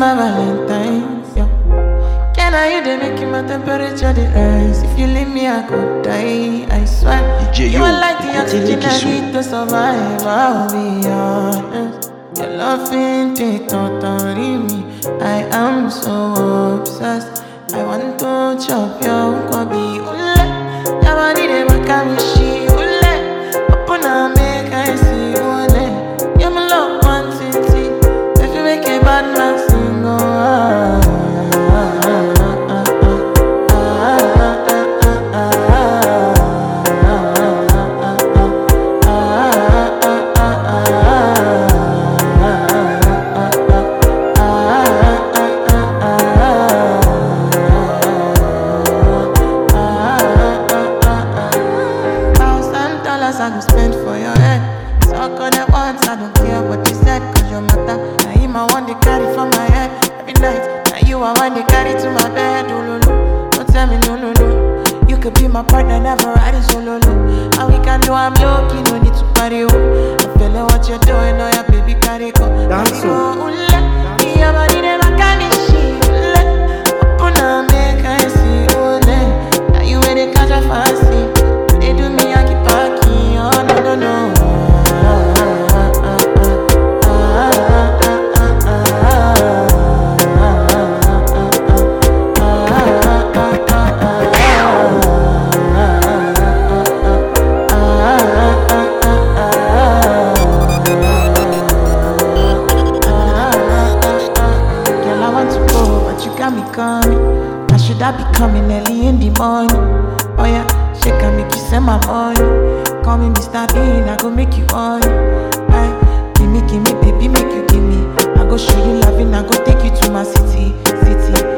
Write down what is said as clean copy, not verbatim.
my Valentine. Yeah. Can I you they make my temperature the rise? If you leave me, I could die. I swear. DJ, You are like the oxygen I need to survive. I'll be honest. Your love ain't it totally me. I am so obsessed. I want to chop your kwabi ule. Your body they make me she ule. Open up make I see ule. You're my love one city. If you make a bad man sing I go spend for your head. Suck on it once, I don't care what you said. Cause your matter, now him I want to carry for my head. Every night, now you I want to carry to my bed. Oh, no, no, don't tell me no, no, no. You could be my partner, never riding solo, no. And we can do I'm low-key, no need to party, oh. I'm feeling what you're doing, oh yeah, baby, carry go. Dance, oh. Your body never can be shit. Open up, make I see, oh, now you where they catch a fancy. They do me, I keep packing, oh, no, no, no. Girl, I want to go, but you got me coming. I should I be coming early in the morning? Oh yeah, shake and make you send my money. Call me Mr. Bean, I go make you on. Gimme, baby, make you gimme. I go show you loving, I go take you to my city.